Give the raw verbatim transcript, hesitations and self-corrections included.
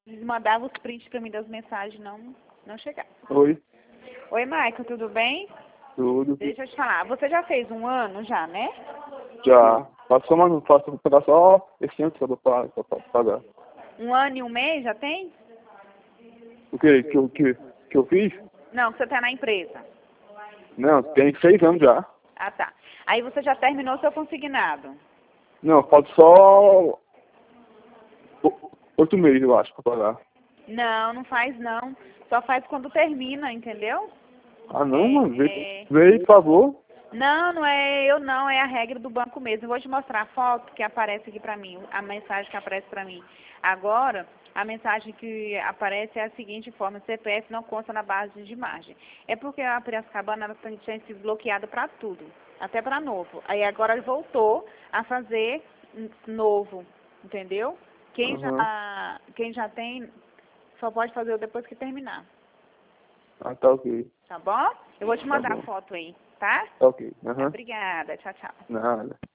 Mandava os prints pra mim das mensagens, não, não chegava. Oi, Oi, Michael, tudo bem? tudo. Deixa eu te falar, você já fez um ano já, né? Já. Passou, mas não faço pegar só esse ano só pra, pra, pra pagar. Um ano e um mês já tem? O que? Que, eu- que, que eu fiz? Não, que você tá na empresa. Não, tem seis anos já. Ah, tá. Aí você já terminou seu consignado. Não, falta só o- oito meses, eu acho, pra pagar. Não, não faz não. Só faz quando termina, entendeu? Ah, não, É, mano. Vê, é... vê aí, por favor. Não, não é eu não, é a regra do banco mesmo. Eu vou te mostrar a foto que aparece aqui pra mim, a mensagem que aparece pra mim. Agora, a mensagem que aparece é a seguinte forma: C P F não consta na base de margem. É porque a Piracicabana ela tinha sido bloqueada pra tudo, até pra novo. Aí agora ele voltou a fazer novo, entendeu? Quem Aham. já, quem já tem, só pode fazer depois que terminar, Ah, tá ok. tá bom? Eu vou te Tá mandar a bom. foto aí, tá? Tá ok. Tá, Aham. obrigada, tchau, tchau. Nada.